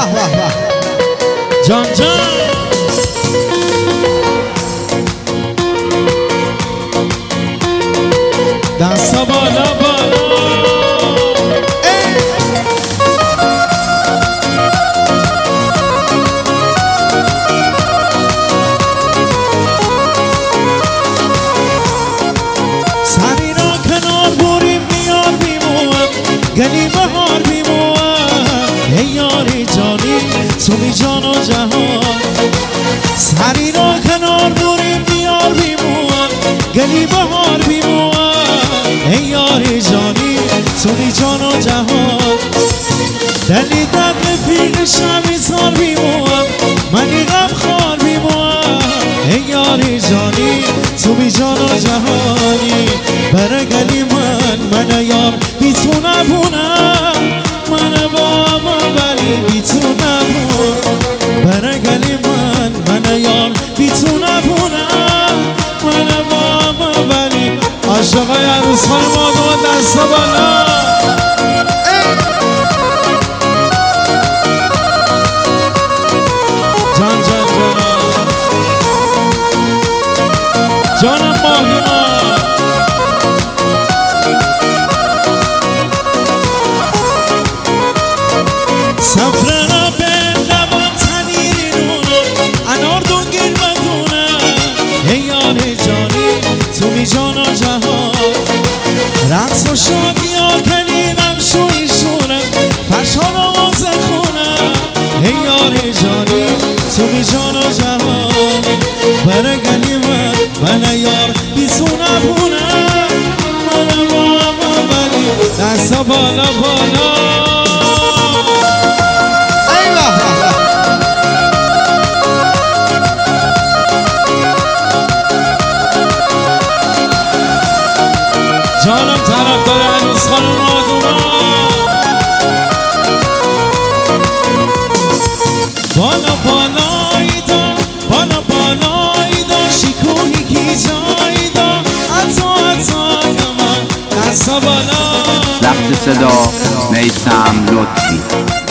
واه واه واه جان جان دستا بالا بالا سری را کنار بریم میار بیموم گلی بهار بیموم ای یاری جانی تو می جان و جهان سری را کنار بریم میار بیموم گلی بهار بیموم ای یاری جانی تو می جان و جهان دلی دقل پیغ شمی سار بیموم منی غم خار بیموم ای یاری جانی تو بی جان و جهانی برگلی من یار بی تو نبونم من با ما ولی بی تو نبونم برگلی من یار بی تو نبونم من با ما ولی عاشقای عروس خانم آدم دست بالا جان جان جانم ماهیما سفرنا به لبان تنیری نونم انار دونگیر بدونم ای یار جانی تو بی جان و جهان رقص و شادی ها کلینم شویشونم فرشان آواز خونم ای یار جانی تو بی جان و جهان برگلی من یار بی تو نبونم من با ولی دستا بالا بالا جانم طرف داره عروس خانم آدونا بالا بالایی دا بالا بالایی دا شکوهی کی جایی دا عطا من دستا بالا ضبط صدا میثم لطفی